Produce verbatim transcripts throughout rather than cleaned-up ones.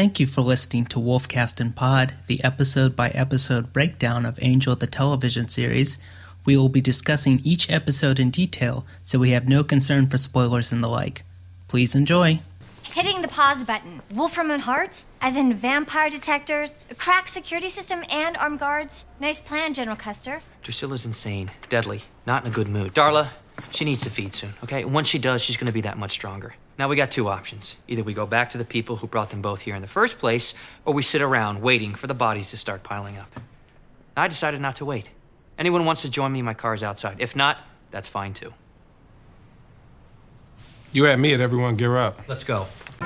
Thank you for listening to Wolfcast and Pod, the episode-by-episode breakdown of Angel the television series. We will be discussing each episode in detail, so we have no concern for spoilers and the like. Please enjoy. Hitting the pause button. Wolfram and Hart? As in vampire detectors, a cracked security system, and armed guards? Nice plan, General Custer. Drusilla's insane, deadly, not in a good mood. Darla, she needs to feed soon, okay? Once she does, she's gonna be that much stronger. Now we got two options. Either we go back to the people who brought them both here in the first place, or we sit around waiting for the bodies to start piling up. I decided not to wait. Anyone wants to join me, my car's outside. If not, that's fine too. You had me at everyone gear up. Let's go.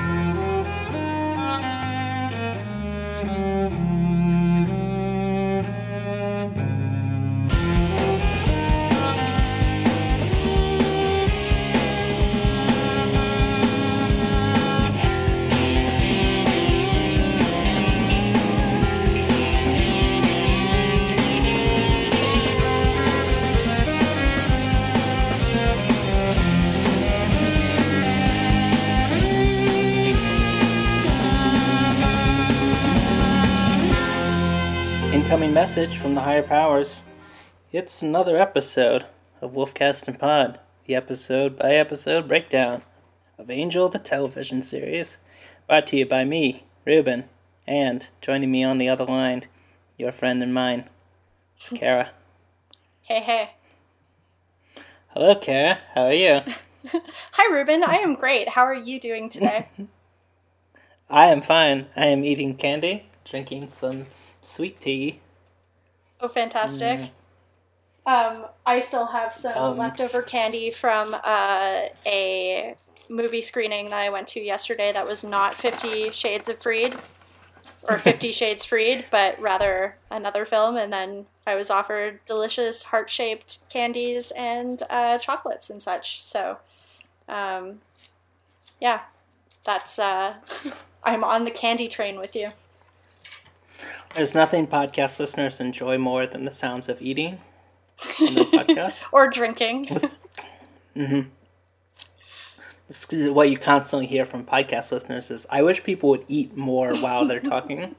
Incoming message from the higher powers. It's another episode of Wolfcast and Pod, the episode-by-episode breakdown of Angel the television series, brought to you by me, Ruben, and joining me on the other line, your friend and mine, Kara. Hey, hey. Hello, Kara. How are you? Hi, Ruben. I am great. How are you doing today? I am fine. I am eating candy, drinking some sweet tea. Oh, fantastic. Mm. Um, I still have some um, leftover candy from uh, a movie screening that I went to yesterday that was not Fifty Shades of Freed, or Fifty Shades Freed, but rather another film, and then I was offered delicious heart-shaped candies and uh, chocolates and such, so um, yeah, that's, uh, I'm on the candy train with you. There's nothing podcast listeners enjoy more than the sounds of eating on the podcast. Or drinking. Mm-hmm. This is what you constantly hear from podcast listeners is, I wish people would eat more while they're talking.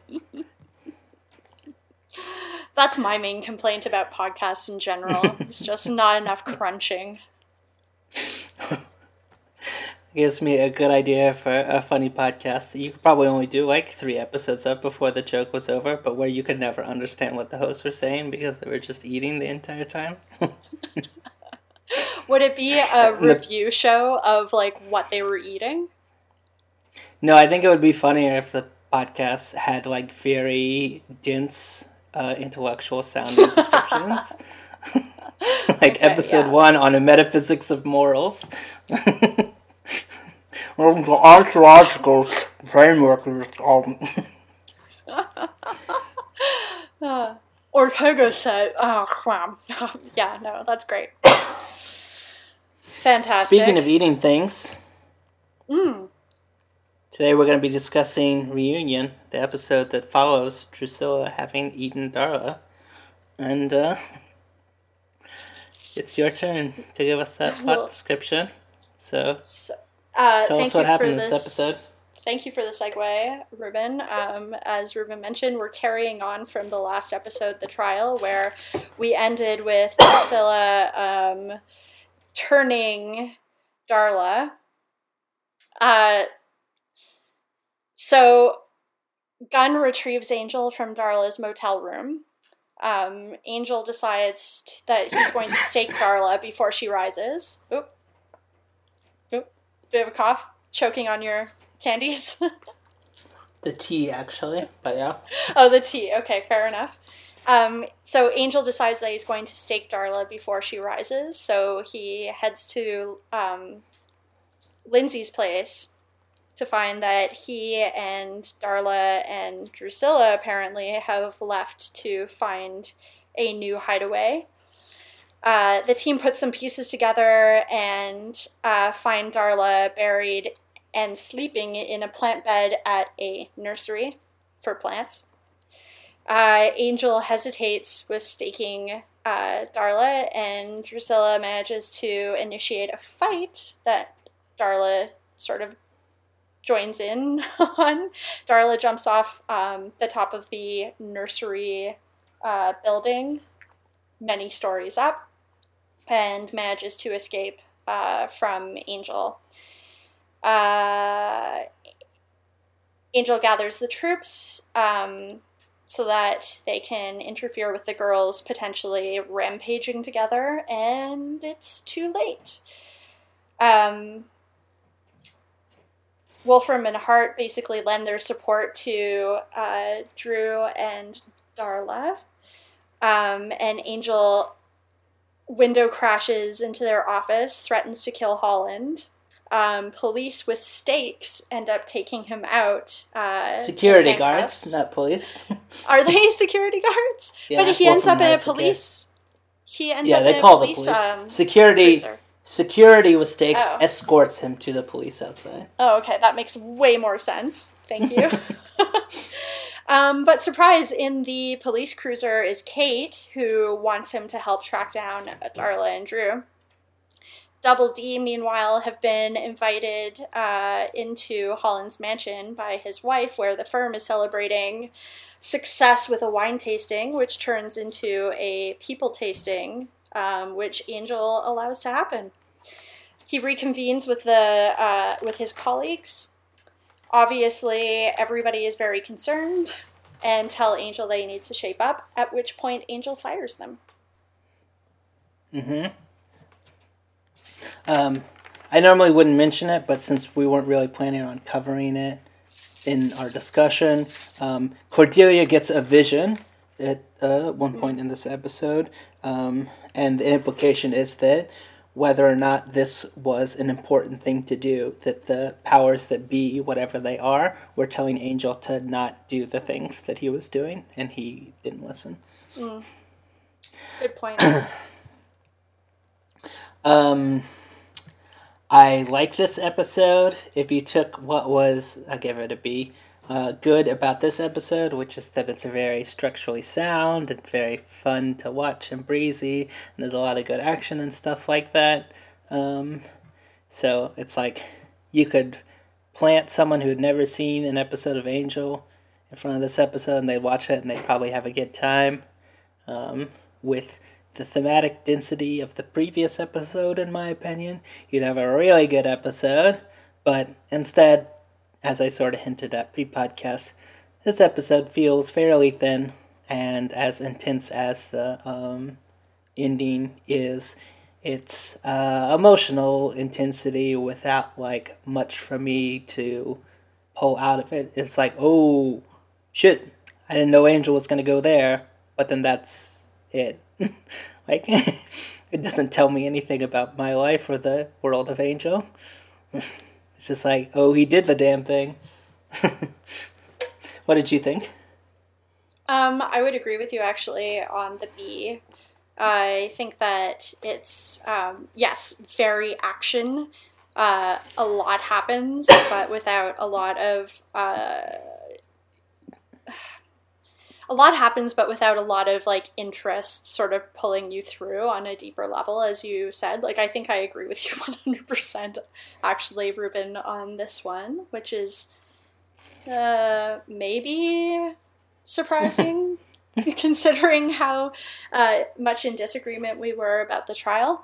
That's my main complaint about podcasts in general. It's just not enough crunching. Gives me a good idea for a funny podcast that you could probably only do like three episodes of before the joke was over, but where you could never understand what the hosts were saying because they were just eating the entire time. Would it be a review show of like what they were eating? No, I think it would be funnier if the podcast had like very dense, uh, intellectual sounding descriptions. Like okay, episode yeah. one on a metaphysics of morals. The archaeological framework is um. uh, Ortega said, "Oh, wow. Yeah, no, that's great. Fantastic." Speaking of eating things, mm. today we're going to be discussing Reunion, the episode that follows Drusilla having eaten Darla, and uh, it's your turn to give us that plot description. So. so Uh, Tell thank us what you happened for in this this episode. Thank you for the segue, Ruben. Um, as Ruben mentioned, we're carrying on from the last episode, The Trial, where we ended with Drusilla um, turning Darla. Uh, so, Gunn retrieves Angel from Darla's motel room. Um, Angel decides t- that he's going to stake Darla before she rises. Oop. Do you have a cough? Choking on your candies? The tea, actually, but yeah. Oh, the tea. Okay, fair enough. Um, so Angel decides that he's going to stake Darla before she rises, so he heads to um, Lindsay's place to find that he and Darla and Drusilla apparently have left to find a new hideaway. Uh, the team puts some pieces together and uh, find Darla buried and sleeping in a plant bed at a nursery for plants. Uh, Angel hesitates with staking uh, Darla, and Drusilla manages to initiate a fight that Darla sort of joins in on. Darla jumps off um, the top of the nursery uh, building, many stories up, and manages to escape uh, from Angel. Uh, Angel gathers the troops um, so that they can interfere with the girls potentially rampaging together, and it's too late. Um, Wolfram and Hart basically lend their support to uh, Drew and Darla, um, and Angel window crashes into their office, threatens to kill Holland. Um, police with stakes end up taking him out. Uh, Security guards, not police. Are they security guards? Yeah, but he ends up in a security. police. He ends yeah, up they in call a police, the police. Um, security. cruiser. Security with stakes Oh. escorts him to the police outside. Oh, okay, that makes way more sense. Thank you. um, but surprise, in the police cruiser is Kate, who wants him to help track down Darla and Drew. Double D, meanwhile, have been invited uh, into Holland's mansion by his wife, where the firm is celebrating success with a wine tasting, which turns into a people tasting, um, which Angel allows to happen. He reconvenes with the uh, with his colleagues. Obviously, everybody is very concerned and tell Angel that he needs to shape up, at which point Angel fires them. Mm-hmm. Um, I normally wouldn't mention it, but since we weren't really planning on covering it in our discussion, um, Cordelia gets a vision at uh, one point in this episode, um, and the implication is that whether or not this was an important thing to do, that the powers that be, whatever they are, were telling Angel to not do the things that he was doing, and he didn't listen. Mm. Good point. um... I like this episode. If you took what was, I'll give it a B, uh, good about this episode, which is that it's very structurally sound and very fun to watch and breezy, and there's a lot of good action and stuff like that. Um, so it's like you could plant someone who had never seen an episode of Angel in front of this episode, and they'd watch it, and they'd probably have a good time um, with the thematic density of the previous episode, in my opinion. You'd have a really good episode, but instead, as I sort of hinted at pre-podcast, this episode feels fairly thin, and as intense as the um, ending is, it's uh, emotional intensity without like much for me to pull out of it. It's like, oh, shit, I didn't know Angel was going to go there, but then that's it. Like, it doesn't tell me anything about my life or the world of Angel. It's just like, oh, he did the damn thing. What did you think? Um, I would agree with you, actually, on the B. I think that it's, um, yes, very action. Uh, a lot happens, but without a lot of... Uh, A lot happens, but without a lot of, like, interest sort of pulling you through on a deeper level, as you said. Like, I think I agree with you one hundred percent, actually, Ruben, on this one, which is uh, maybe surprising, considering how uh, much in disagreement we were about the trial.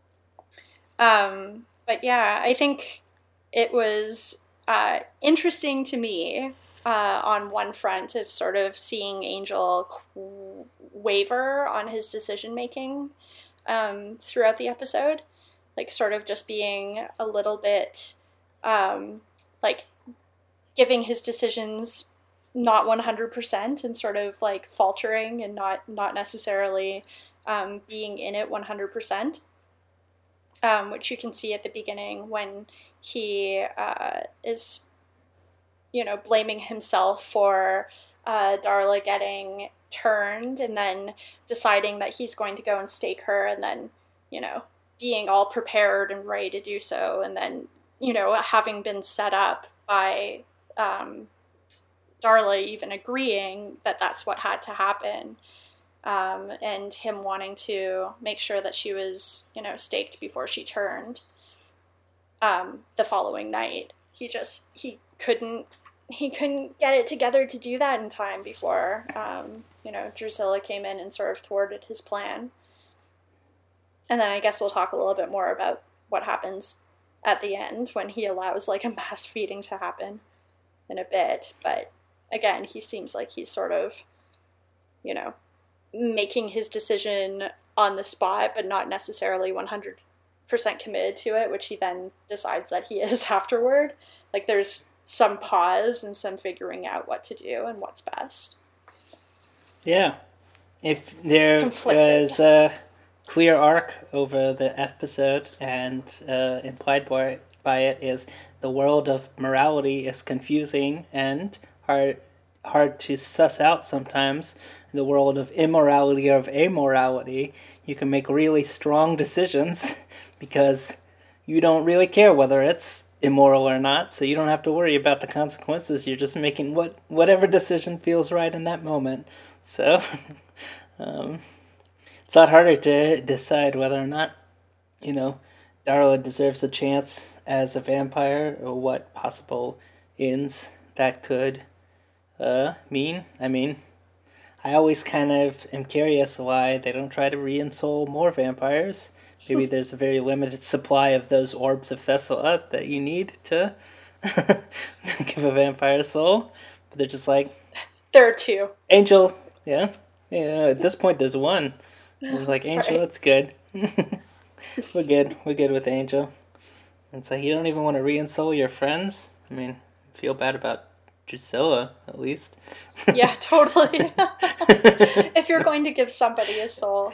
Um, but, yeah, I think it was uh, interesting to me Uh, on one front of sort of seeing Angel qu- waver on his decision-making um, throughout the episode. Like, sort of just being a little bit, um, like, giving his decisions not one hundred percent and sort of, like, faltering and not, not necessarily um, being in it one hundred percent. Um, which you can see at the beginning when he uh, is... you know, blaming himself for uh, Darla getting turned and then deciding that he's going to go and stake her and then, you know, being all prepared and ready to do so. And then, you know, having been set up by um, Darla even agreeing that that's what had to happen. Um, and him wanting to make sure that she was, you know, staked before she turned um, the following night. He just, he couldn't he couldn't get it together to do that in time before um, you know, Drusilla came in and sort of thwarted his plan. And then I guess we'll talk a little bit more about what happens at the end when he allows like a mass feeding to happen in a bit. But again, he seems like he's sort of, you know, making his decision on the spot, but not necessarily one hundred percent committed to it, which he then decides that he is afterward. Like there's some pause and some figuring out what to do and what's best. Yeah. If there Conflicted. was a clear arc over the episode, and uh, implied by, by it is the world of morality is confusing and hard hard to suss out sometimes. The world of immorality or of amorality, you can make really strong decisions because you don't really care whether it's immoral or not, so you don't have to worry about the consequences. You're just making what whatever decision feels right in that moment. So um, it's a lot harder to decide whether or not, you know, Darla deserves a chance as a vampire, or what possible ends that could uh, mean. I mean, I always kind of am curious why they don't try to re-ensoul more vampires. Maybe there's a very limited supply of those orbs of Thessalat that you need to give a vampire soul. But they're just like... There are two. Angel, yeah. Yeah, at this point there's one. It's like, Angel, right. That's good. We're good. We're good with Angel. It's like, you don't even want to re-ensoul your friends? I mean, feel bad about Drusilla, at least. Yeah, totally. If you're going to give somebody a soul.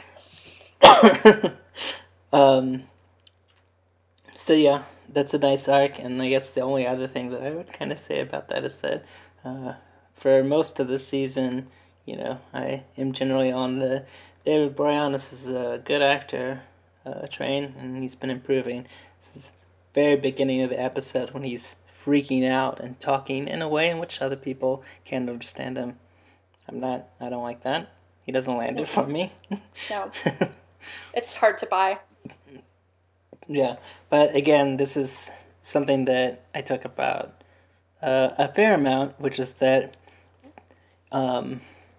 um. So yeah, that's a nice arc, and I guess the only other thing that I would kind of say about that is that uh, for most of the season, you know, I am generally on the David Boreanaz is a good actor uh, train, and he's been improving. This is the very beginning of the episode when he's freaking out and talking in a way in which other people can't understand him. I'm not, I don't like that. He doesn't land it for me. No. It's hard to buy. Yeah, but again, this is something that I talk about uh, a fair amount, which is that um,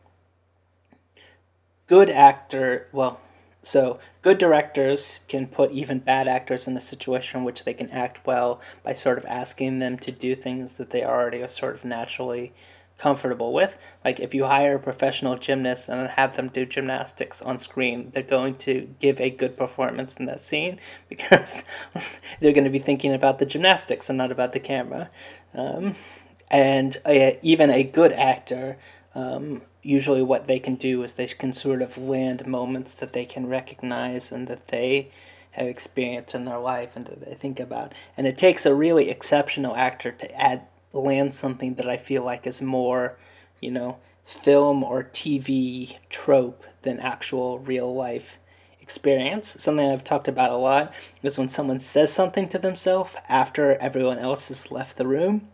good actor, well, so good directors can put even bad actors in a situation in which they can act well by sort of asking them to do things that they already are sort of naturally comfortable with. Like if you hire a professional gymnast and have them do gymnastics on screen, they're going to give a good performance in that scene because they're going to be thinking about the gymnastics and not about the camera. Um, and a, even a good actor, um, usually what they can do is they can sort of land moments that they can recognize and that they have experienced in their life and that they think about. And it takes a really exceptional actor to add land something that I feel like is more, you know, film or T V trope than actual real life experience. Something I've talked about a lot is when someone says something to themselves after everyone else has left the room.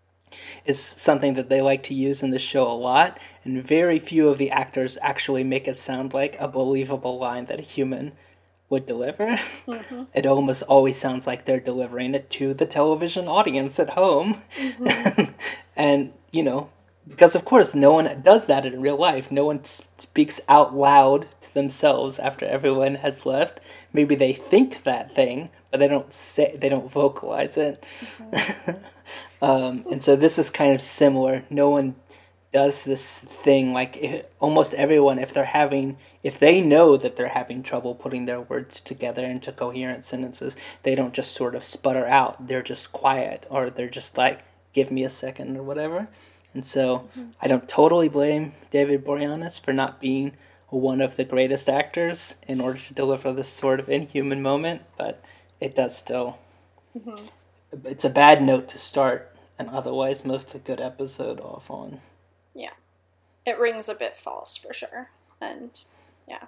Is something that they like to use in the show a lot, and very few of the actors actually make it sound like a believable line that a human would deliver. Mm-hmm. It almost always sounds like they're delivering it to the television audience at home. Mm-hmm. And, you know, because of course no one does that in real life. No one speaks out loud to themselves after everyone has left. Maybe they think that thing, but they don't say, they don't vocalize it. Mm-hmm. um, and so this is kind of similar. No one does this thing, like if, almost everyone, if they're having, if they know that they're having trouble putting their words together into coherent sentences, they don't just sort of sputter out. They're just quiet, or they're just like, give me a second or whatever. And so mm-hmm. I don't totally blame David Boreanaz for not being one of the greatest actors in order to deliver this sort of inhuman moment, but it does still. Mm-hmm. It's a bad note to start an otherwise most a good episode off on. Yeah. It rings a bit false for sure. And yeah.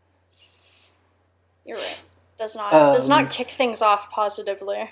You're right. Does not um, does not kick things off positively.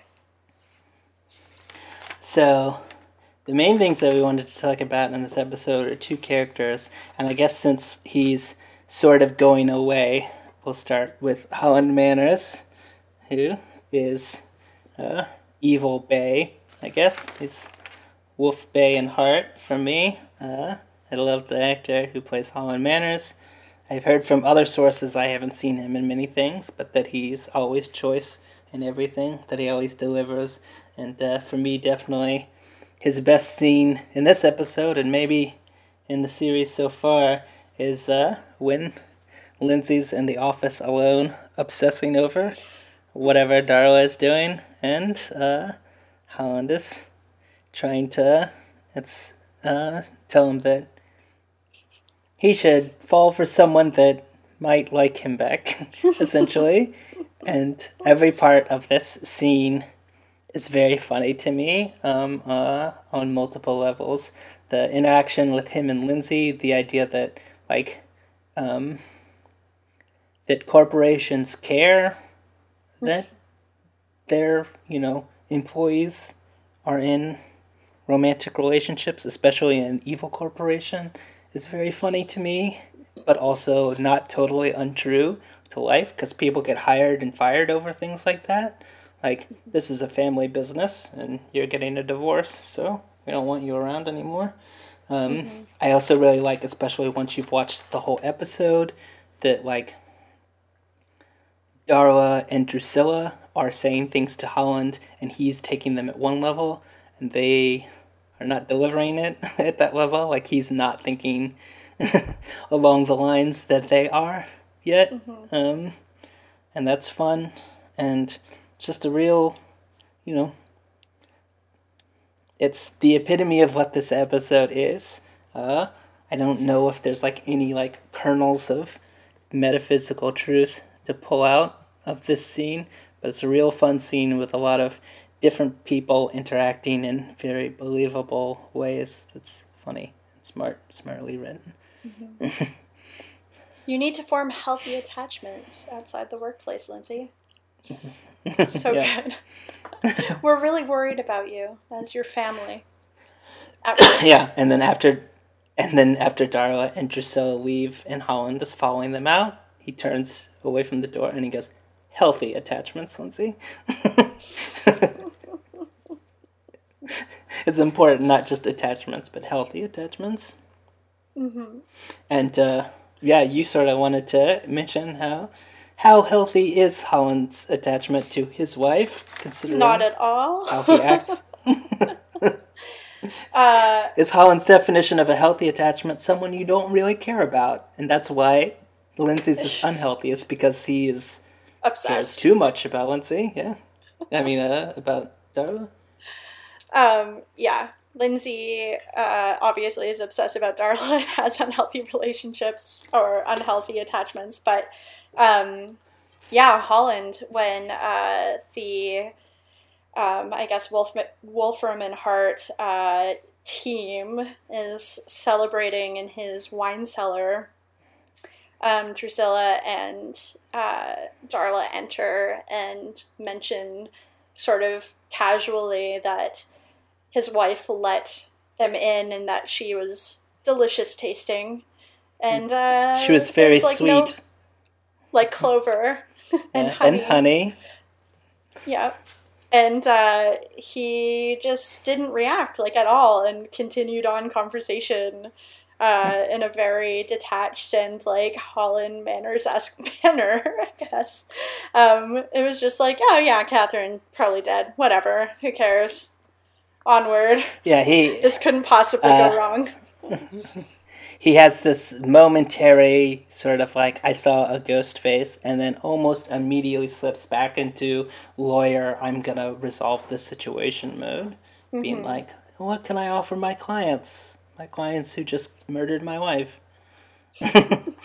So the main things that we wanted to talk about in this episode are two characters, and I guess since he's sort of going away, we'll start with Holland Manners, who is uh, Evil Bay, I guess. He's Wolf Bay and Hart for me. Uh, I love the actor who plays Holland Manners. I've heard from other sources, I haven't seen him in many things, but that he's always choice in everything, that he always delivers. And uh, for me, definitely his best scene in this episode, and maybe in the series so far, is uh, when Lindsay's in the office alone, obsessing over whatever Darla is doing, and uh, Holland is trying to it's, uh, tell him that he should fall for someone that might like him back, essentially. And every part of this scene is very funny to me um, uh, on multiple levels. The interaction with him and Lindsay, the idea that, like, um, that corporations care that their, you know, employees are in romantic relationships, especially in an evil corporation, is very funny to me, but also not totally untrue to life, because people get hired and fired over things like that. Like, this is a family business, and you're getting a divorce, so we don't want you around anymore. Um, mm-hmm. I also really like, especially once you've watched the whole episode, that, like, Darla and Drusilla are saying things to Holland, and he's taking them at one level, and they are not delivering it at that level. Like, he's not thinking along the lines that they are yet. Mm-hmm. Um, and that's fun. And just a real, you know, it's the epitome of what this episode is. Uh, I don't know if there's, like, any, like, kernels of metaphysical truth to pull out of this scene, but it's a real fun scene with a lot of different people interacting in very believable ways. It's funny and smart, smartly written. Mm-hmm. You need to form healthy attachments outside the workplace, Lindsay. It's so good. We're really worried about you as your family. Yeah, and then after, and then after Darla and Drusilla leave, and Holland is following them out, he turns away from the door and he goes, "Healthy attachments, Lindsay." It's important, not just attachments, but healthy attachments. Mm-hmm. And uh, yeah, you sort of wanted to mention how how healthy is Holland's attachment to his wife, considering not at all how he acts. uh, is Holland's definition of a healthy attachment someone you don't really care about, and that's why Lindsay's is unhealthy. It's because he is obsessed cares too much about Lindsay. Yeah, I mean uh, about Darla. Um, yeah, Lindsay uh, obviously is obsessed about Darla and has unhealthy relationships or unhealthy attachments. But um, yeah, Holland, when uh, the, um, I guess, Wolf, Wolfram and Hart uh, team is celebrating in his wine cellar, um, Drusilla and uh, Darla enter and mention sort of casually that his wife let them in and that she was delicious tasting. And uh, she was very was, like, sweet. No, like clover and yeah, honey. And honey. Yeah. And uh, he just didn't react, like, at all, and continued on conversation uh, in a very detached and, like, Holland Manners-esque manner, I guess. Um, it was just like, oh yeah, Catherine, probably dead. Whatever. Who cares? Onward. Yeah, he... This couldn't possibly uh, go wrong. He has this momentary sort of like, I saw a ghost face, and then almost immediately slips back into lawyer, I'm gonna resolve this situation mode. Mm-hmm. Being like, what can I offer my clients? My clients who just murdered my wife. You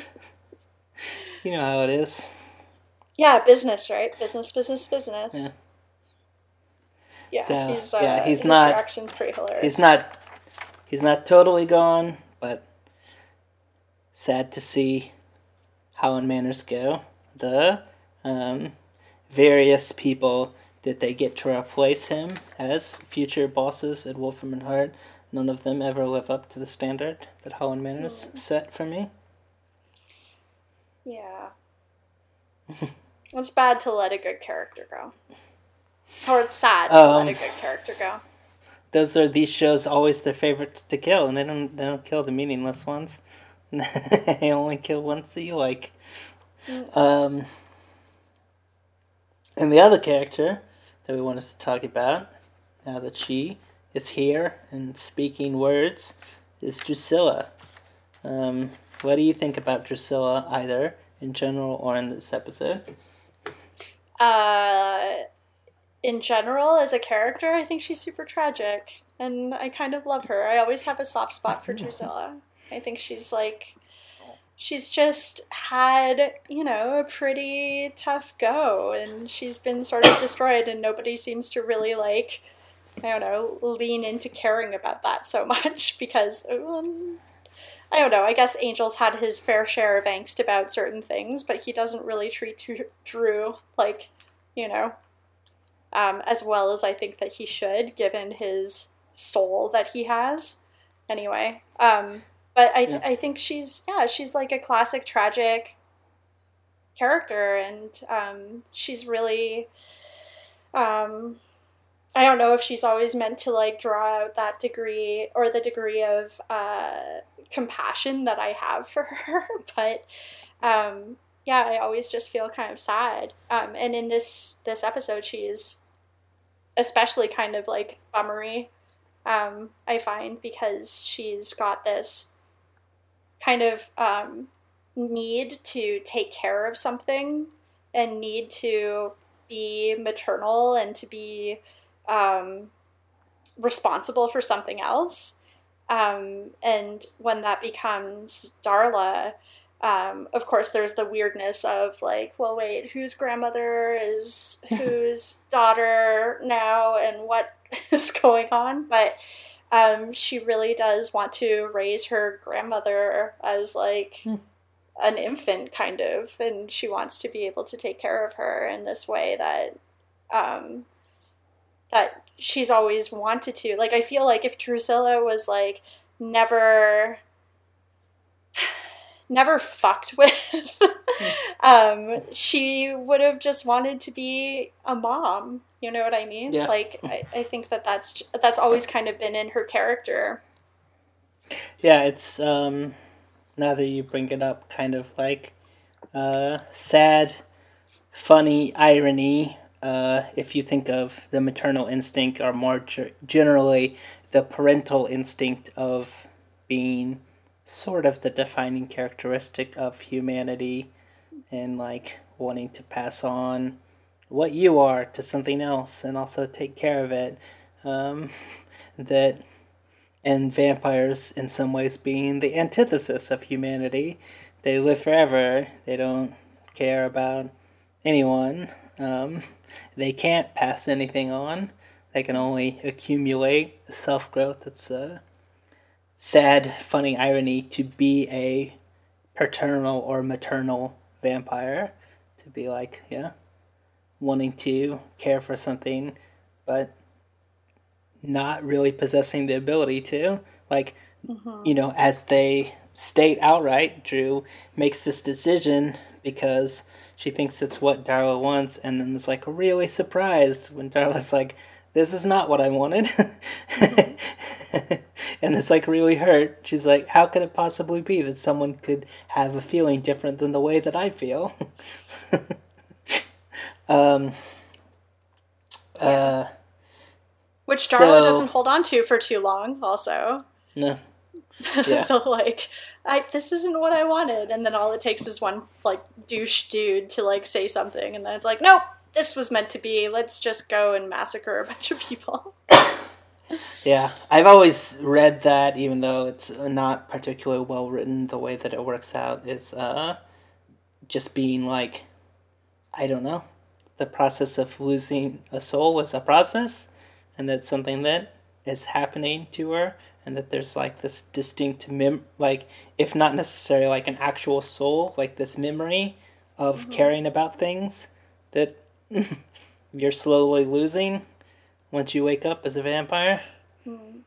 know how it is. Yeah, business, right? Business, business, business. Yeah. Yeah, so, he's, uh, yeah, he's his not, reaction's pretty hilarious. He's not, he's not totally gone, but sad to see Holland Manners go. The um, various people that they get to replace him as future bosses at Wolfram and Hart, none of them ever live up to the standard that Holland Manners mm. set for me. Yeah. It's bad to let a good character go. Or it's sad to um, let a good character go. those are these shows always their favorites to kill, and they don't they don't kill the meaningless ones. They only kill ones that you like. Mm. Um, and the other character that we wanted to talk about, now that she is here and speaking words, is Drusilla. Um, what do you think about Drusilla, either in general or in this episode? Uh, in general, as a character, I think she's super tragic, and I kind of love her. I always have a soft spot for Drusilla. I think she's like, she's just had, you know, a pretty tough go, and she's been sort of destroyed, and nobody seems to really, like, I don't know, lean into caring about that so much, because, um, I don't know, I guess Angel's had his fair share of angst about certain things, but he doesn't really treat Drew, like, you know, um, as well as I think that he should, given his soul that he has. Anyway, um, but I, th- yeah. I think she's, yeah, she's like a classic tragic character, and um, she's really, um, I don't know if she's always meant to, like, draw out that degree, or the degree of uh, compassion that I have for her, but um, yeah, I always just feel kind of sad. Um, and in this, this episode, she's especially kind of, like, bummery, um, I find, because she's got this kind of um, need to take care of something, and need to be maternal, and to be Um, responsible for something else. Um, and when that becomes Darla, um, of course there's the weirdness of, like, well, wait, whose grandmother is whose daughter now, and what is going on? But um, she really does want to raise her grandmother as, like, hmm. an infant, kind of, and she wants to be able to take care of her in this way that um, that she's always wanted to. Like, I feel like if Drusilla was, like, never, never fucked with, um, she would have just wanted to be a mom. You know what I mean? Yeah. Like, I, I think that that's, that's always kind of been in her character. Yeah, it's, um, now that you bring it up, kind of like, uh, sad, funny irony. Uh, if you think of the maternal instinct, or more ge- generally the parental instinct of being sort of the defining characteristic of humanity, and, like, wanting to pass on what you are to something else and also take care of it. Um, that, and vampires in some ways being the antithesis of humanity. They live forever. They don't care about anyone. Um, they can't pass anything on. They can only accumulate self-growth. It's a sad, funny irony to be a paternal or maternal vampire. To be like, yeah, wanting to care for something, but not really possessing the ability to. Like, mm-hmm. you know, as they state outright, Drew makes this decision because she thinks it's what Darla wants, and then is, like, really surprised when Darla's like, this is not what I wanted. Mm-hmm. And it's, like, really hurt. She's like, how could it possibly be that someone could have a feeling different than the way that I feel? um, yeah. uh, Which Darla so, doesn't hold on to for too long, also. No. Yeah. So, like, I, this isn't what I wanted, and then all it takes is one, like, douche dude to, like, say something, and then it's like, nope, this was meant to be, let's just go and massacre a bunch of people. Yeah, I've always read that, even though it's not particularly well written, the way that it works out is uh, just being like, I don't know, the process of losing a soul is a process, and that's something that is happening to her, and that there's, like, this distinct, mem- like, if not necessarily, like, an actual soul, like, this memory of mm-hmm. caring about things that you're slowly losing once you wake up as a vampire. Mm.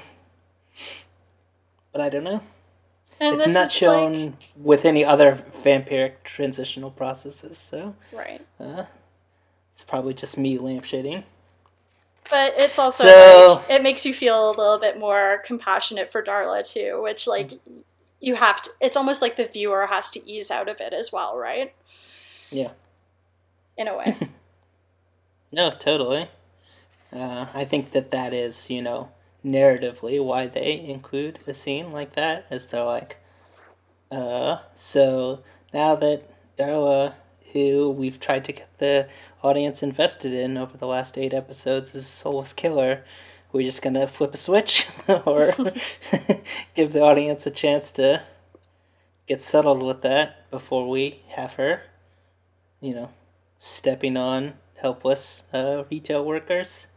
But I don't know. And it's not shown like... with any other vampiric transitional processes, so... Right. Uh, it's probably just me lampshading. But it's also, So- like, it makes you feel a little bit more compassionate for Darla, too, which, like, you have to, it's almost like the viewer has to ease out of it as well, right? Yeah. In a way. No, totally. Uh, I think that that is, you know, narratively why they include a scene like that, is they're like, uh, so now that Darla, who we've tried to get the audience invested in over the last eight episodes, is a soulless killer, we're just gonna flip a switch or give the audience a chance to get settled with that before we have her, you know, stepping on helpless uh, retail workers.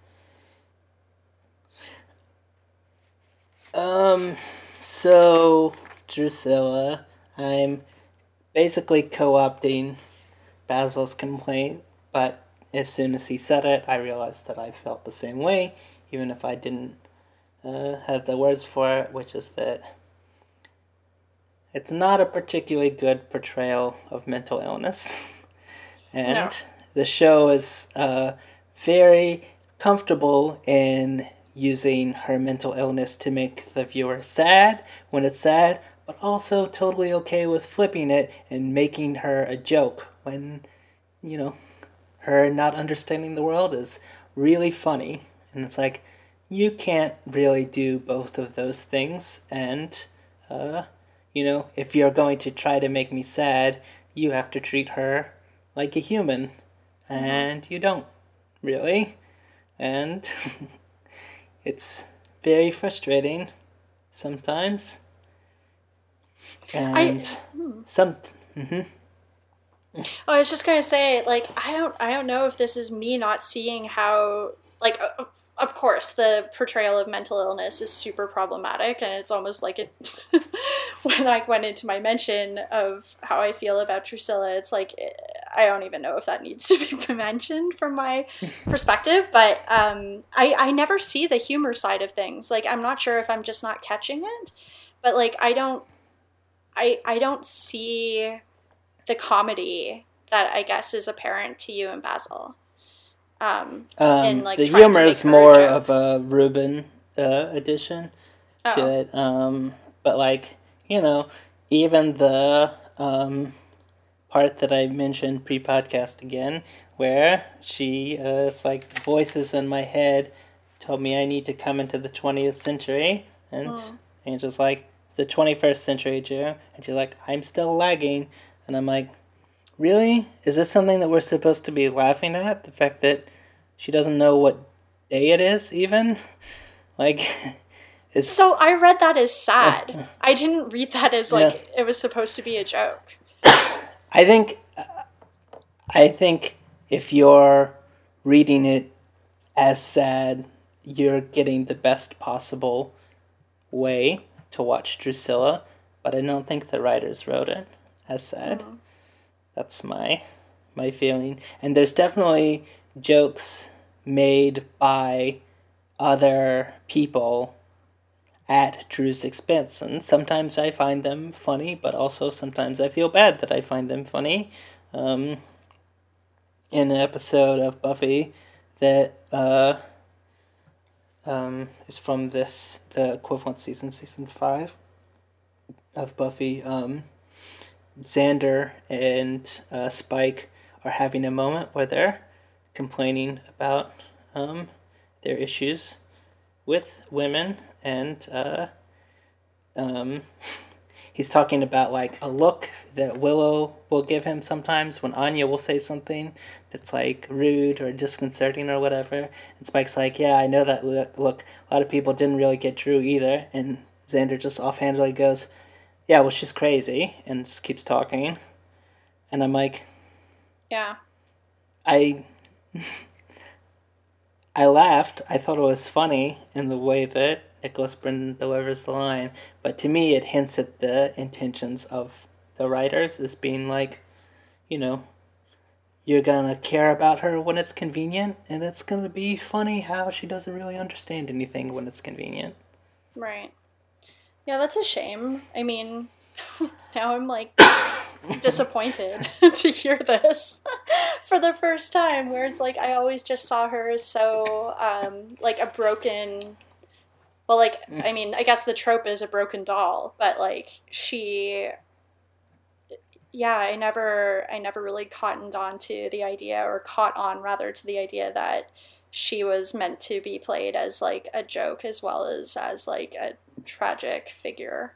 Um, so, Drusilla, I'm basically co-opting Basil's complaint, but as soon as he said it, I realized that I felt the same way, even if I didn't uh, have the words for it, which is that it's not a particularly good portrayal of mental illness. And No. the show is uh, very comfortable in using her mental illness to make the viewer sad when it's sad, but also totally okay with flipping it and making her a joke when, you know, her not understanding the world is really funny. And it's like, you can't really do both of those things. And, uh, you know, if you're going to try to make me sad, you have to treat her like a human. And you don't, really. And it's very frustrating sometimes. And some... Mm-hmm. Oh, I was just gonna say, like, I don't, I don't know if this is me not seeing how, like, uh, of course, the portrayal of mental illness is super problematic, and it's almost like it. When I went into my mention of how I feel about Drusilla, it's like I don't even know if that needs to be mentioned from my perspective. But um, I, I never see the humor side of things. Like, I'm not sure if I'm just not catching it, but like I don't, I, I don't see the comedy that I guess is apparent to you and Basil. Um, Um, and, like, the trying to humor make is her a more joke. of a Reuben uh, addition to Oh. it. Um, but like, you know, even the um, part that I mentioned pre-podcast again, where she uh, is like, voices in my head told me I need to come into the twentieth century, and Mm. Angel's like, it's the twenty-first century, Joe, and she's like, I'm still lagging, and I'm like, really? Is this something that we're supposed to be laughing at? The fact that she doesn't know what day it is, even? Like, is... So I read that as sad. I didn't read that as, like, Yeah. it was supposed to be a joke. I think... I think if you're reading it as sad, you're getting the best possible way to watch Drusilla, but I don't think the writers wrote it as sad. Mm. That's my my feeling. And there's definitely jokes made by other people at Drew's expense. And sometimes I find them funny, but also sometimes I feel bad that I find them funny. Um, in an episode of Buffy that uh, um, is from this, the equivalent season, season five of Buffy, um, Xander and uh, Spike are having a moment where they're complaining about um, their issues with women, and uh, um, he's talking about like a look that Willow will give him sometimes when Anya will say something that's like rude or disconcerting or whatever, and Spike's like, yeah, I know that look. A lot of people didn't really get Drew either, and Xander just offhandedly goes, yeah, well, she's crazy, and just keeps talking. And I'm like, Yeah. I I laughed. I thought it was funny in the way that Nicholas Brendan delivers the line, but to me it hints at the intentions of the writers as being like, you know, you're gonna care about her when it's convenient, and it's gonna be funny how she doesn't really understand anything when it's convenient. Right. Yeah, that's a shame. I mean, now I'm like disappointed to hear this for the first time, where it's like I always just saw her as so um, like a broken. Well, like I mean, I guess the trope is a broken doll, but like she. Yeah, I never, I never really cottoned on to the idea, or caught on rather to the idea that she was meant to be played as like a joke as well as as like a tragic figure.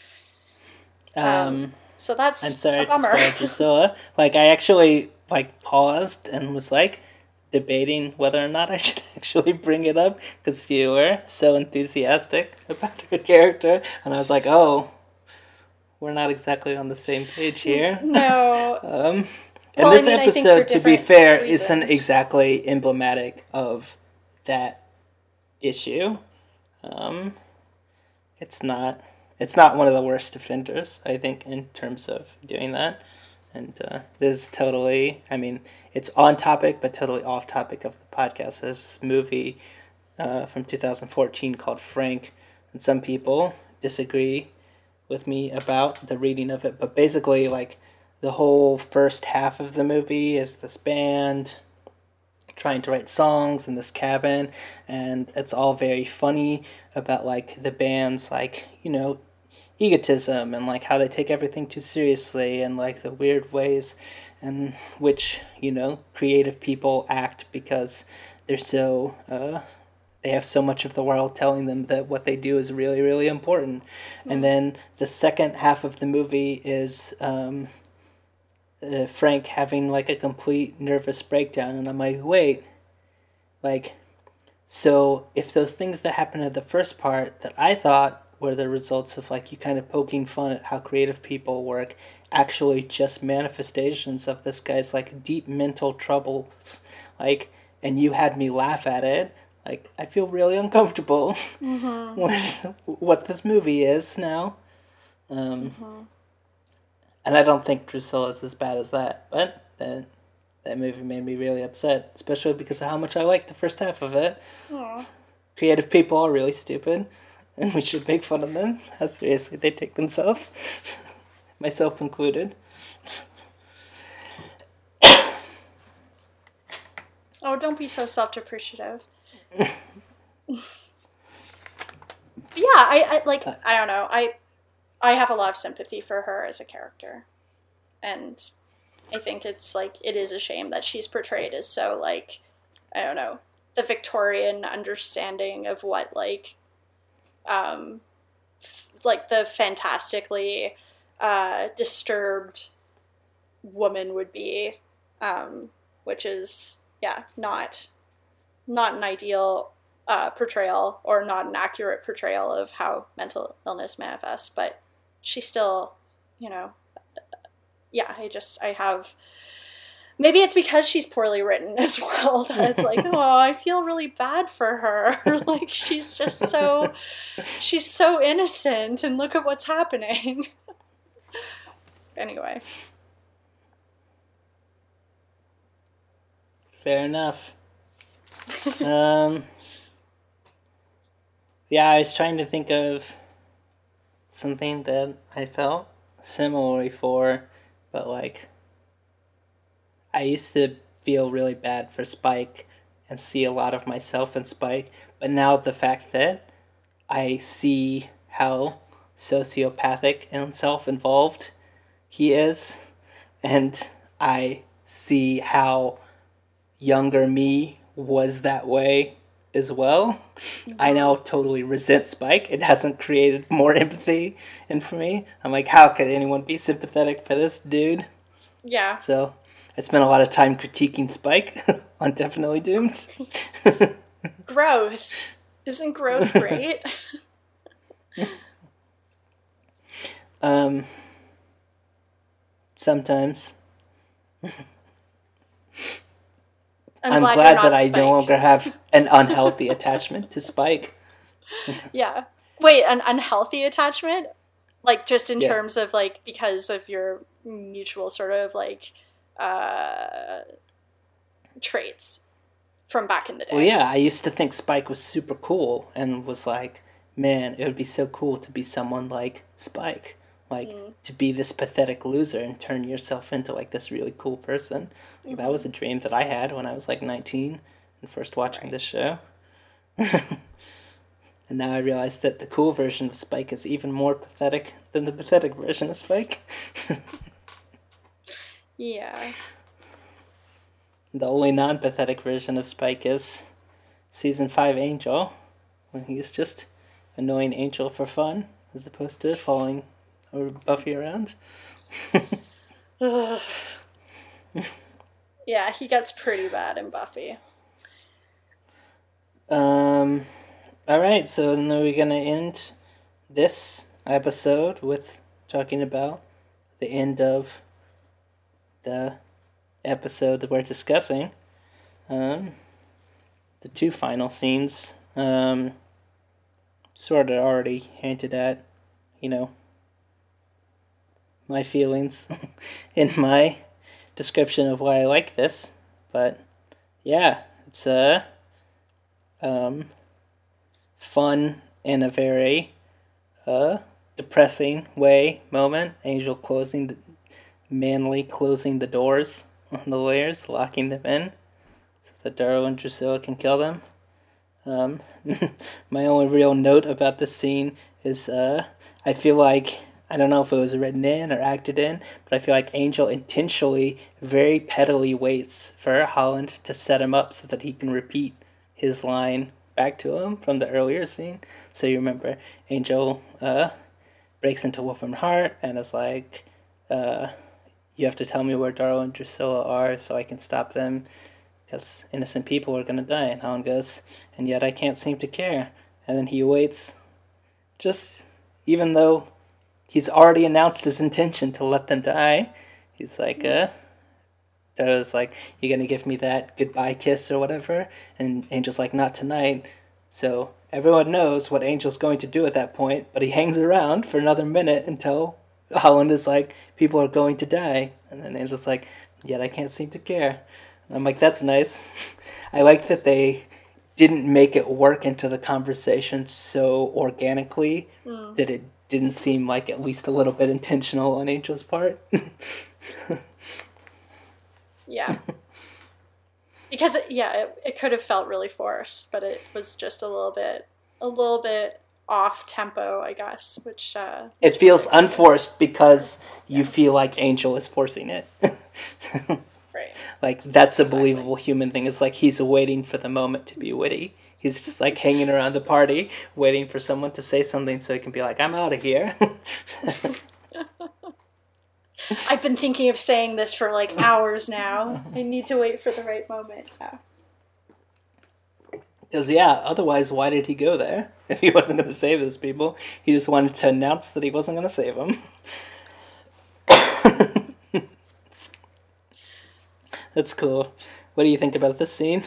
Um, um so that's I'm sorry a bummer. to spoil Drusilla. Like I actually like paused and was like debating whether or not I should actually bring it up because you were so enthusiastic about her character, and I was like, oh. We're not exactly on the same page here. No. um, and well, this I mean, episode, to be fair, reasons. isn't exactly emblematic of that issue. Um, it's not. It's not one of the worst offenders, I think, in terms of doing that. And uh, this is totally. I mean, it's on topic, but totally off topic of the podcast. This movie uh, from two thousand fourteen called Frank, and some people disagree with me about the reading of it, but basically like the whole first half of the movie is this band trying to write songs in this cabin, and it's all very funny about like the band's like, you know, egotism and like how they take everything too seriously and like the weird ways in which, you know, creative people act because they're so uh they have so much of the world telling them that what they do is really, really important. Mm. And then the second half of the movie is um, uh, Frank having like a complete nervous breakdown. And I'm like, wait, like, so if those things that happened in the first part that I thought were the results of like you kind of poking fun at how creative people work, actually just manifestations of this guy's like deep mental troubles, like, and you had me laugh at it. Like, I feel really uncomfortable mm-hmm. with what this movie is now. Um, mm-hmm. And I don't think Drusilla's as bad as that. But that, that movie made me really upset. Especially because of how much I liked the first half of it. Aww. Creative people are really stupid. And we should make fun of them. How seriously they take themselves. Myself included. Oh, don't be so self-depreciative. yeah, I, I like I don't know. I I have a lot of sympathy for her as a character. And I think it's like it is a shame that she's portrayed as so like I don't know, the Victorian understanding of what like um f- like the fantastically uh disturbed woman would be, um which is yeah, not not an ideal uh, portrayal or not an accurate portrayal of how mental illness manifests, but she still, you know, yeah, I just, I have, maybe it's because she's poorly written as well, that it's like, oh, I feel really bad for her. Like, she's just so, she's so innocent and look at what's happening. Anyway. Fair enough. um, yeah, I was trying to think of something that I felt similarly for, but like, I used to feel really bad for Spike and see a lot of myself in Spike, but now the fact that I see how sociopathic and self-involved he is, and I see how younger me was that way as well. I now totally resent Spike. It hasn't created more empathy in for me. I'm like, how could anyone be sympathetic for this dude? Yeah. So I spent a lot of time critiquing Spike on Definitely Doomed. Growth. Isn't growth great? um, sometimes. I'm, I'm glad, glad that Spike. I no longer have an unhealthy attachment to Spike. Yeah. Wait, an unhealthy attachment? Like, just in yeah. terms of, like, because of your mutual sort of, like, uh, traits from back in the day. Well, yeah, I used to think Spike was super cool and was like, man, it would be so cool to be someone like Spike. like mm. to be this pathetic loser and turn yourself into like this really cool person. Like, mm-hmm. That was a dream that I had when I was like nineteen and first watching right. this show. And now I realize that the cool version of Spike is even more pathetic than the pathetic version of Spike. Yeah. The only non-pathetic version of Spike is season five Angel, when he's just annoying Angel for fun, as opposed to following Buffy around. Yeah, he gets pretty bad in Buffy. Um, all right, so then we're going to end this episode with talking about the end of the episode that we're discussing. Um, the two final scenes, um, sort of already hinted at, you know, my feelings in my description of why I like this, but yeah, it's a um, fun in a very uh, depressing way moment. Angel closing the, manly closing the doors on the lawyers, locking them in, so that Darla and Drusilla can kill them. Um, my only real note about this scene is uh, I feel like, I don't know if it was written in or acted in, but I feel like Angel intentionally, very pettily waits for Holland to set him up so that he can repeat his line back to him from the earlier scene. So you remember, Angel uh, breaks into Wolfram Hart and is like, uh, you have to tell me where Darla and Drusilla are so I can stop them, because innocent people are going to die. And Holland goes, and yet I can't seem to care. And then he waits, just, even though he's already announced his intention to let them die, he's like, uh, Darla's like, you going to give me that goodbye kiss or whatever? And Angel's like, not tonight. So everyone knows what Angel's going to do at that point, but he hangs around for another minute until Holland is like, people are going to die. And then Angel's like, yet I can't seem to care. And I'm like, that's nice. I like that they didn't make it work into the conversation so organically mm. that it didn't seem like at least a little bit intentional on Angel's part. Yeah. Because, it, yeah, it, it could have felt really forced, but it was just a little bit, a little bit off tempo, I guess, which... Uh, it feels unforced because you yeah. feel like Angel is forcing it. Right. Like, that's a exactly. believable human thing. It's like he's waiting for the moment to be witty. He's just, like, hanging around the party, waiting for someone to say something so he can be like, I'm out of here. I've been thinking of saying this for, like, hours now. I need to wait for the right moment. Yeah. Because, yeah, otherwise, why did he go there? If he wasn't going to save those people, he just wanted to announce that he wasn't going to save them. That's cool. What do you think about this scene?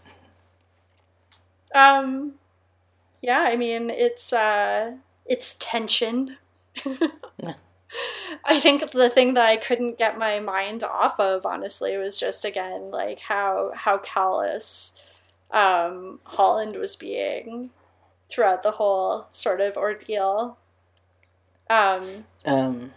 Um, yeah, I mean, it's, uh, it's tension. Yeah. I think the thing that I couldn't get my mind off of, honestly, was just, again, like, how, how callous, um, Holland was being throughout the whole sort of ordeal. Um, um,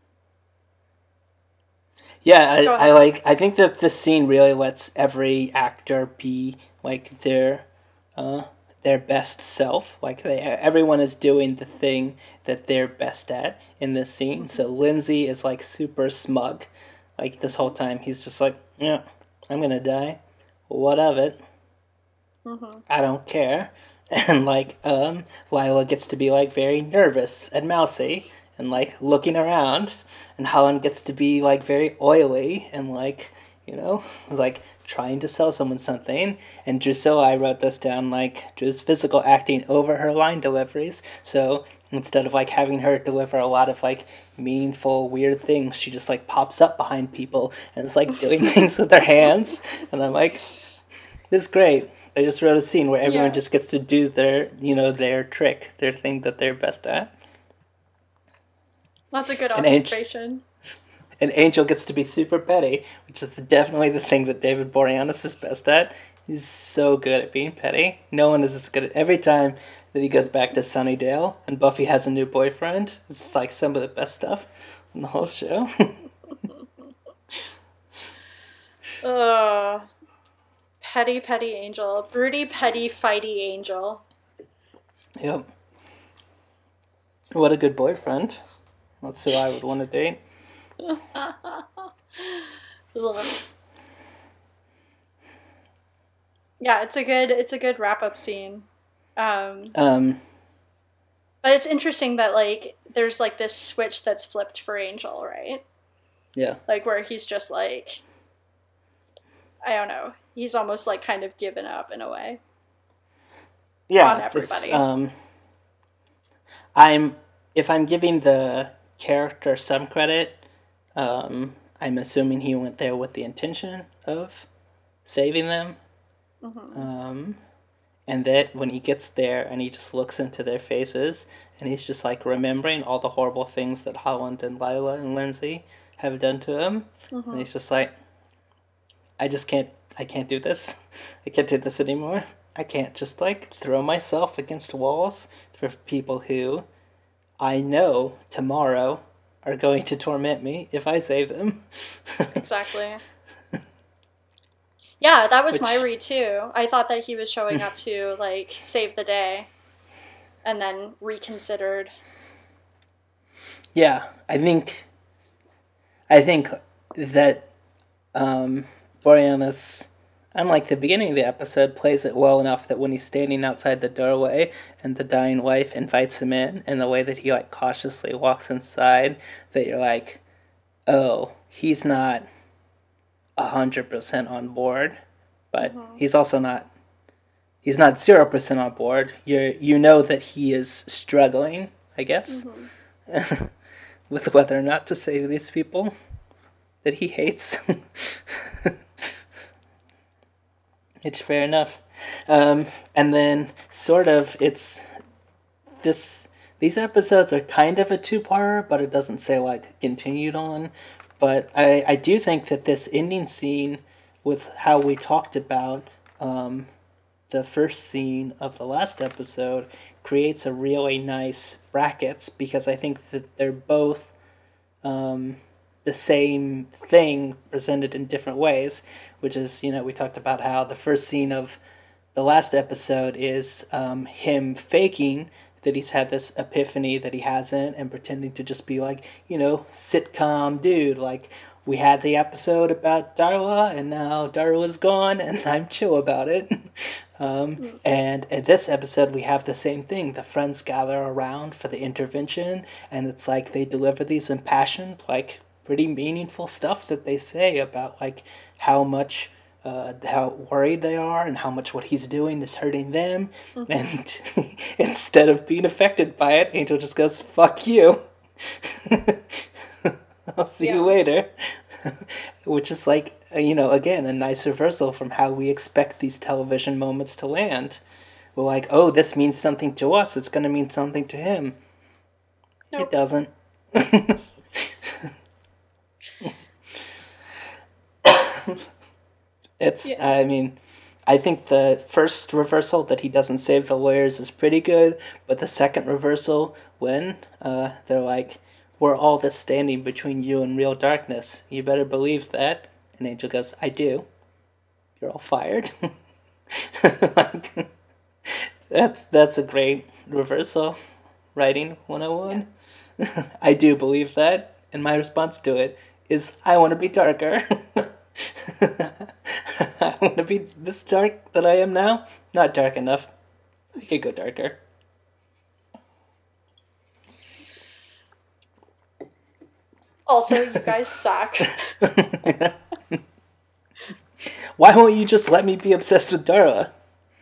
yeah, I, I like, I think that this scene really lets every actor be, like, their, uh, their best self. Like, they, everyone is doing the thing that they're best at in this scene. So Lindsay is, like, super smug. Like, this whole time, he's just like, yeah, I'm gonna die. What of it? Mm-hmm. I don't care. And, like, um, Lila gets to be, like, very nervous and mousy and, like, looking around. And Holland gets to be, like, very oily and, like, you know, like, trying to sell someone something. And Drusilla, I wrote this down, like, just physical acting over her line deliveries. So instead of, like, having her deliver a lot of, like, meaningful, weird things, she just, like, pops up behind people and is, like, doing things with her hands. And I'm like, this is great. I just wrote a scene where everyone yeah. just gets to do their, you know, their trick, their thing that they're best at. That's a good observation. And Angel gets to be super petty, which is definitely the thing that David Boreanaz is best at. He's so good at being petty. No one is as good at... Every time Then he goes back to Sunnydale, and Buffy has a new boyfriend. It's like some of the best stuff in the whole show. Ugh. Petty, petty angel. Broody, petty, fighty angel. Yep. What a good boyfriend. That's who I would want to date. Ugh. Yeah, it's a good it's a good wrap up scene. Um, Um, but it's interesting that like there's like this switch that's flipped for Angel, right? yeah. Like where he's just like, I don't know, he's almost like kind of given up in a way. Yeah, On everybody. It's, um, I'm if I'm giving the character some credit, um, I'm assuming he went there with the intention of saving them. Mm-hmm. Um, and that when he gets there and he just looks into their faces and he's just like remembering all the horrible things that Holland and Lila and Lindsay have done to him, Mm-hmm. and he's just like, I just can't, I can't do this. I can't do this anymore. I can't just like throw myself against walls for people who I know tomorrow are going to torment me if I save them. Exactly. Yeah, that was Which- my read too. I thought that he was showing up to like save the day and then reconsidered. Yeah, I think I think that um, Boreanaz, unlike the beginning of the episode, plays it well enough that when he's standing outside the doorway and the dying wife invites him in, and the way that he like cautiously walks inside, that you're like, oh, he's not a hundred percent on board, but Mm-hmm. he's also not. He's not zero percent on board. You you know that he is struggling, I guess, Mm-hmm. with whether or not to save these people that he hates. It's fair enough. Um, and then, sort of, it's this. These episodes are kind of a two-parter, but it doesn't say like continued on. But I I do think that this ending scene, with how we talked about um, the first scene of the last episode, creates a really nice brackets, because I think that they're both um, the same thing presented in different ways, which is, you know, we talked about how the first scene of the last episode is um, him faking that he's had this epiphany that he hasn't, and pretending to just be like, you know, sitcom dude, like, we had the episode about Darla, and now Darla's gone, and I'm chill about it. um, and in this episode, we have the same thing. The friends gather around for the intervention, and it's like they deliver these impassioned, like, pretty meaningful stuff that they say about, like, how much, uh, how worried they are, and how much what he's doing is hurting them. Mm-hmm. And instead of being affected by it, Angel just goes, fuck you. I'll see Yeah. you later. Which is like, you know, again, a nice reversal from how we expect these television moments to land. We're like, oh, this means something to us, it's going to mean something to him. Nope. It doesn't. It's, Yeah. I mean, I think the first reversal that he doesn't save the lawyers is pretty good, but the second reversal, when uh, they're like, we're all this standing between you and real darkness, you better believe that. And Angel goes, I do. You're all fired. Like, that's that's a great reversal. Writing one oh one. Yeah. I do believe that, and my response to it is, I want to be darker. I want to be this dark that I am now. Not dark enough. I could go darker. Also, you guys suck. Why won't you just let me be obsessed with Darla?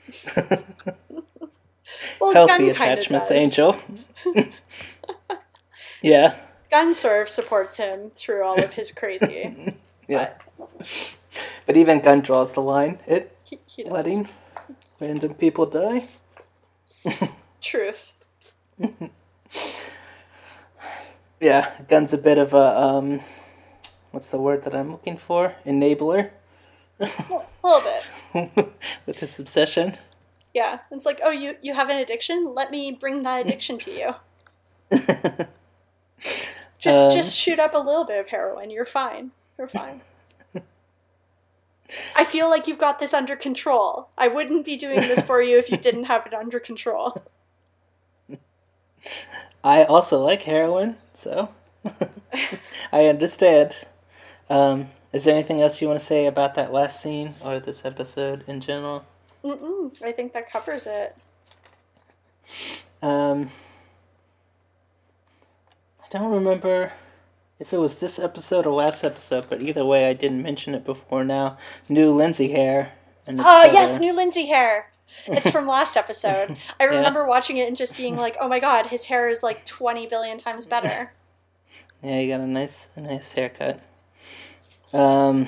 Well, Healthy Gun kinda attachments, does. Angel. Yeah. Gun sort of supports him through all of his crazy. Yeah. But even Gunn draws the line. It He, he does. letting random people die. Truth. Yeah, Gunn's a bit of a um, what's the word that I'm looking for? Enabler. A little bit. With his obsession. Yeah, it's like, oh, you, you have an addiction? Let me bring that addiction to you. just Um, just shoot up a little bit of heroin. You're fine. You're fine. I feel like you've got this under control. I wouldn't be doing this for you if you didn't have it under control. I also like heroin, so I understand. Um, is there anything else you want to say about that last scene or this episode in general? Mm-mm, I think that covers it. Um, I don't remember if it was this episode or last episode, but either way, I didn't mention it before now. New Lindsay hair. And Oh, yes, new Lindsay hair. It's from last episode. I remember Yeah. watching it and just being like, oh my god, his hair is like twenty billion times better. Yeah, you got a nice, a nice haircut. Um,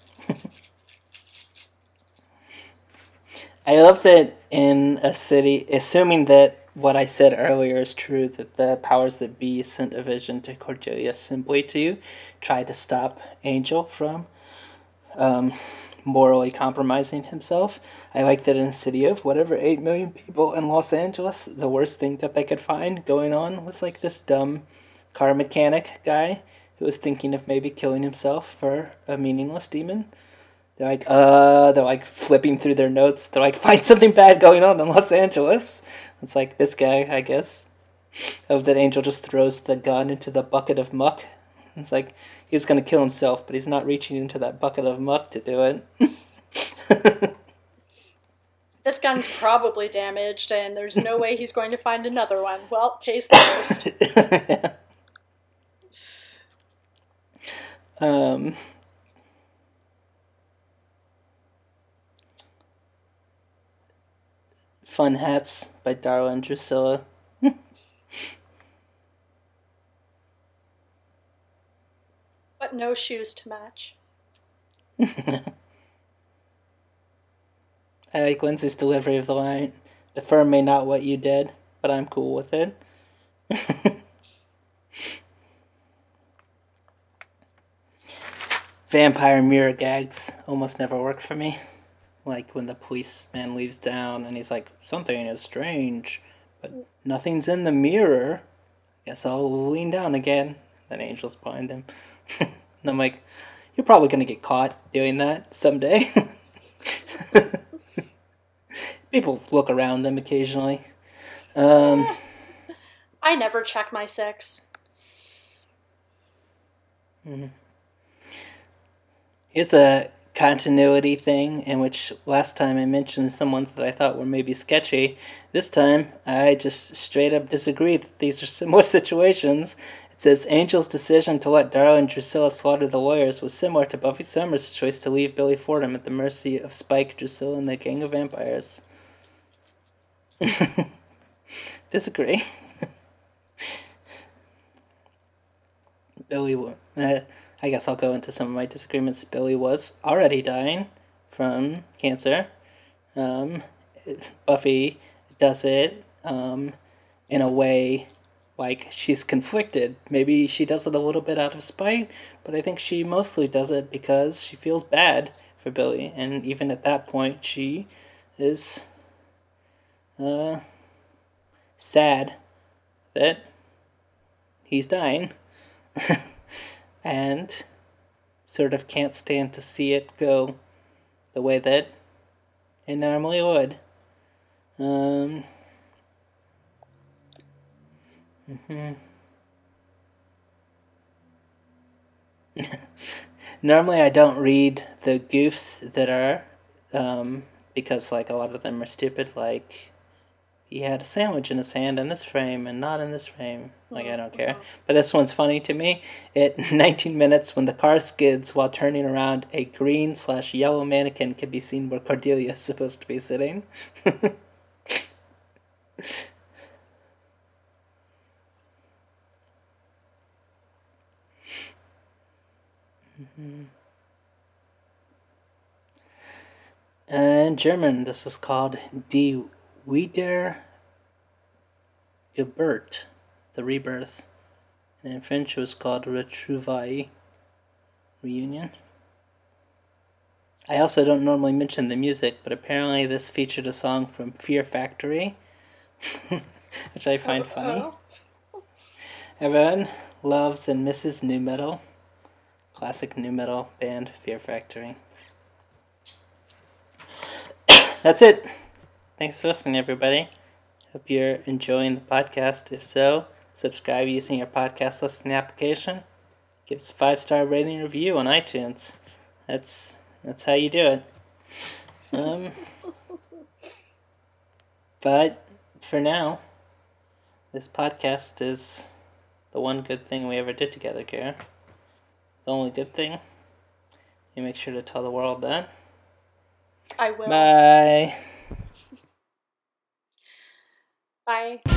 I love that in a city, assuming that what I said earlier is true, that the powers that be sent a vision to Cordelia simply to try to stop Angel from um, morally compromising himself. I like that in a city of whatever eight million people in Los Angeles, the worst thing that they could find going on was like this dumb car mechanic guy who was thinking of maybe killing himself for a meaningless demon. They're like, uh, they're like flipping through their notes. They're like, find something bad going on in Los Angeles. It's like this guy, I guess. Of that Angel just throws the gun into the bucket of muck. It's like he was going to kill himself, but he's not reaching into that bucket of muck to do it. This gun's probably damaged, and there's no way he's going to find another one. Well, case closed. um, Fun Hats by Darla and Drusilla. But no shoes to match. I like Lindsay's delivery of the line. The firm may not what you did, but I'm cool with it. Vampire mirror gags almost never work for me. Like when the policeman leaves town and he's like, something is strange, but nothing's in the mirror. Guess I'll lean down again. Then Angel's behind him. And I'm like, you're probably going to get caught doing that someday. People look around them occasionally. Um, I never check my six. Here's a continuity thing in which last time I mentioned some ones that I thought were maybe sketchy. This time, I just straight up disagree that these are similar situations. It says, Angel's decision to let Darla and Drusilla slaughter the lawyers was similar to Buffy Summers' choice to leave Billy Fordham at the mercy of Spike, Drusilla, and the gang of vampires. Disagree. Billy, uh, I guess I'll go into some of my disagreements. Billy was already dying from cancer. Um, Buffy does it um, in a way like she's conflicted. Maybe she does it a little bit out of spite, but I think she mostly does it because she feels bad for Billy. And even at that point, she is uh, sad that he's dying. And sort of can't stand to see it go the way that it normally would. Um, mm-hmm. Normally I don't read the goofs that are, um, because like a lot of them are stupid, like he had a sandwich in his hand in this frame and not in this frame. Like, I don't care. But this one's funny to me. At nineteen minutes, when the car skids while turning around, a green slash yellow mannequin can be seen where Cordelia is supposed to be sitting. mm-hmm. In German, this is called Die Wiedergeburt, the rebirth. And in French, it was called Retrouvailles, reunion. I also don't normally mention the music, but apparently this featured a song from Fear Factory, which I find oh, funny. Oh. Everyone loves and misses nu metal. Classic nu metal band, Fear Factory. That's it. Thanks for listening, everybody. Hope you're enjoying the podcast. If so, subscribe using your podcast listening application. Give us a five-star rating and review on iTunes. That's that's how you do it. Um, but for now, this podcast is the one good thing we ever did together, Kara. The only good thing. You make sure to tell the world that. I will. Bye. Bye.